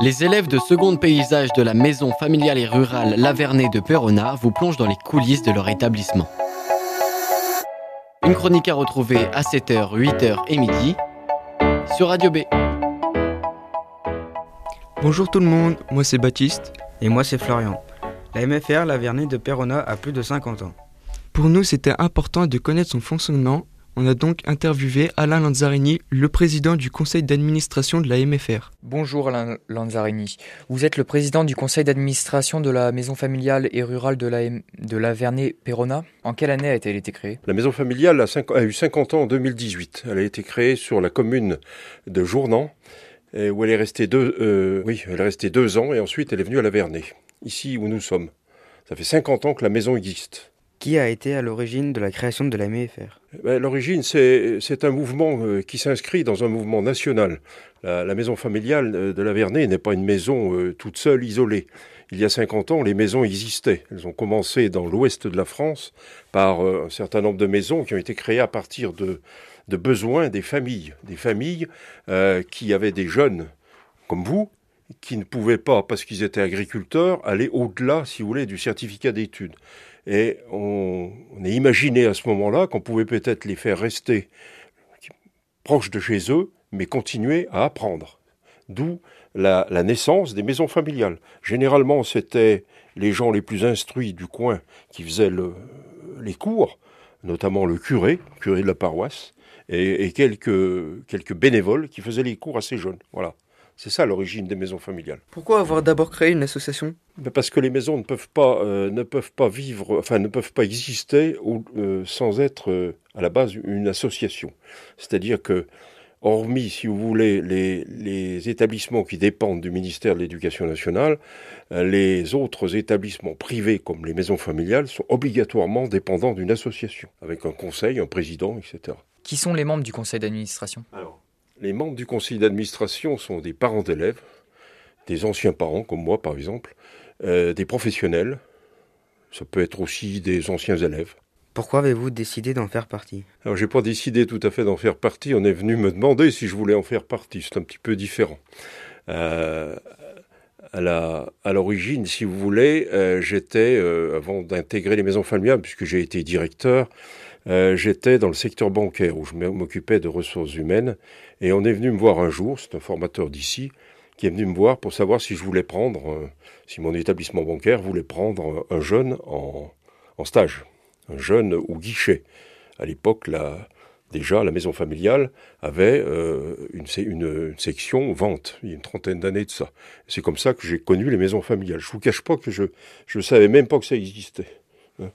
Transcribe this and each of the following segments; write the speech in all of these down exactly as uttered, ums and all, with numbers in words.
Les élèves de seconde paysage de la maison familiale et rurale Lavernée de Peyrona vous plongent dans les coulisses de leur établissement. Une chronique à retrouver à sept heures, huit heures et midi sur Radio B. Bonjour tout le monde, moi c'est Baptiste. Et moi c'est Florian. La M F R Lavernée de Peyrona a plus de cinquante ans. Pour nous c'était important de connaître son fonctionnement. On a donc interviewé Alain Lanzarini, le président du conseil d'administration de la M F R. Bonjour Alain Lanzarini. Vous êtes le président du conseil d'administration de la maison familiale et rurale de la M- de Lavernée-Peyrona. En quelle année a-t-elle été créée ? La maison familiale a, cinq, a eu cinquante ans en deux mille dix-huit. Elle a été créée sur la commune de Journan, où elle est restée deux, euh, oui, elle est restée deux ans et ensuite elle est venue à Lavernée, ici où nous sommes. Ça fait cinquante ans que la maison existe. Qui a été à l'origine de la création de la M F R ? Ben, l'origine, c'est, c'est un mouvement euh, qui s'inscrit dans un mouvement national. La, la maison familiale de Lavernée n'est pas une maison euh, toute seule, isolée. Il y a cinquante ans, les maisons existaient. Elles ont commencé dans l'ouest de la France par euh, un certain nombre de maisons qui ont été créées à partir de, de besoins des familles. Des familles euh, qui avaient des jeunes comme vous, qui ne pouvaient pas, parce qu'ils étaient agriculteurs, aller au-delà, si vous voulez, du certificat d'études. Et on, on est imaginé à ce moment-là qu'on pouvait peut-être les faire rester proches de chez eux, mais continuer à apprendre. D'où la, la naissance des maisons familiales. Généralement, c'était les gens les plus instruits du coin qui faisaient le, les cours, notamment le curé, curé de la paroisse, et, et quelques, quelques bénévoles qui faisaient les cours à ces jeunes. Voilà. C'est ça l'origine des maisons familiales. Pourquoi avoir d'abord créé une association ? Ben parce que les maisons ne peuvent pas, euh, ne peuvent pas vivre, enfin ne peuvent pas exister ou, euh, sans être euh, à la base une association. C'est-à-dire que, hormis, si vous voulez, les, les établissements qui dépendent du ministère de l'Éducation nationale, euh, les autres établissements privés comme les maisons familiales sont obligatoirement dépendants d'une association, avec un conseil, un président, et cetera. Qui sont les membres du conseil d'administration ? Alors, les membres du conseil d'administration sont des parents d'élèves, des anciens parents, comme moi par exemple, euh, des professionnels, ça peut être aussi des anciens élèves. Pourquoi avez-vous décidé d'en faire partie ? Alors j'ai pas décidé tout à fait d'en faire partie, on est venu me demander si je voulais en faire partie, c'est un petit peu différent. Euh, à, la, à l'origine, si vous voulez, euh, j'étais, euh, avant d'intégrer les maisons familiales, puisque j'ai été directeur, Euh, j'étais dans le secteur bancaire où je m'occupais de ressources humaines et on est venu me voir un jour, c'est un formateur d'ici, qui est venu me voir pour savoir si je voulais prendre, euh, si mon établissement bancaire voulait prendre un jeune en, en stage, un jeune au guichet. À l'époque, la, déjà, la maison familiale avait euh, une, une, une section vente, il y a une trentaine d'années de ça. C'est comme ça que j'ai connu les maisons familiales. Je ne vous cache pas que je ne savais même pas que ça existait. Hein.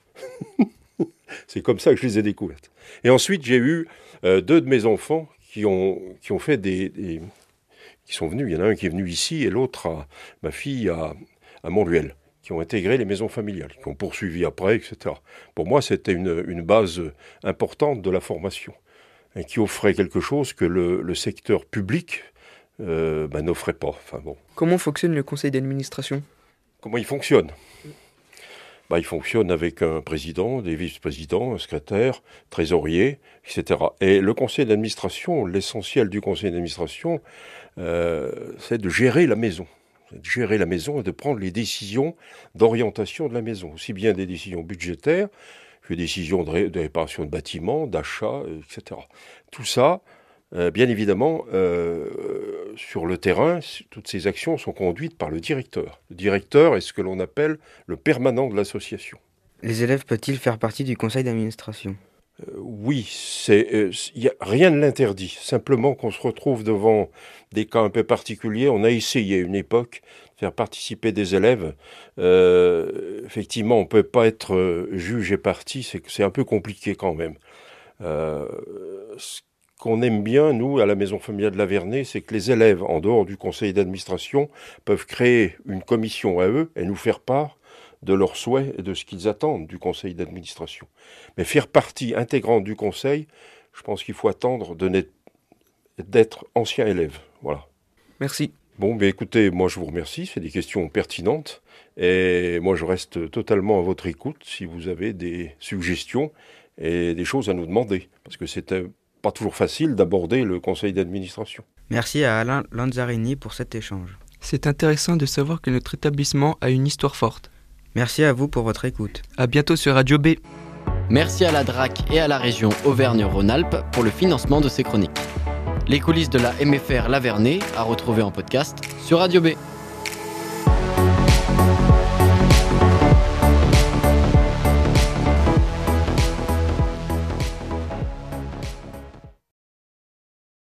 C'est comme ça que je les ai découvertes. Et ensuite, j'ai eu euh, deux de mes enfants qui ont, qui ont fait des, des... qui sont venus. Il y en a un qui est venu ici et l'autre, à, ma fille, à, à Montluel, qui ont intégré les maisons familiales, qui ont poursuivi après, et cetera. Pour moi, c'était une, une base importante de la formation, et qui offrait quelque chose que le, le secteur public euh, ben, n'offrait pas. Enfin, bon. Comment fonctionne le conseil d'administration ? Comment il fonctionne ? Bah, il fonctionne avec un président, des vice-présidents, un secrétaire, trésorier, et cetera. Et le conseil d'administration, l'essentiel du conseil d'administration, euh, c'est de gérer la maison. De gérer la maison et de prendre les décisions d'orientation de la maison. Aussi bien des décisions budgétaires que des décisions de, ré- de réparation de bâtiments, d'achat, et cetera. Tout ça, euh, bien évidemment, euh, sur le terrain, toutes ces actions sont conduites par le directeur. Le directeur est ce que l'on appelle le permanent de l'association. Les élèves peuvent-ils faire partie du conseil d'administration ? Euh, oui, c'est, euh, y a, rien ne l'interdit. Simplement qu'on se retrouve devant des cas un peu particuliers. On a essayé à une époque de faire participer des élèves. Euh, effectivement, on ne peut pas être euh, juge et partie, c'est, c'est un peu compliqué quand même. Euh, ce qu'on aime bien, nous, à la maison familiale de Lavernée, c'est que les élèves, en dehors du conseil d'administration, peuvent créer une commission à eux et nous faire part de leurs souhaits et de ce qu'ils attendent du conseil d'administration. Mais faire partie intégrante du conseil, je pense qu'il faut attendre de d'être ancien élève. Voilà. Merci. Bon, mais écoutez, moi je vous remercie, c'est des questions pertinentes. Et moi je reste totalement à votre écoute si vous avez des suggestions et des choses à nous demander. Parce que c'était pas toujours facile d'aborder le conseil d'administration. Merci à Alain Lanzarini pour cet échange. C'est intéressant de savoir que notre établissement a une histoire forte. Merci à vous pour votre écoute. À bientôt sur Radio B. Merci à la D R A C et à la région Auvergne-Rhône-Alpes pour le financement de ces chroniques. Les coulisses de la M F R Lavernée à retrouver en podcast sur Radio B.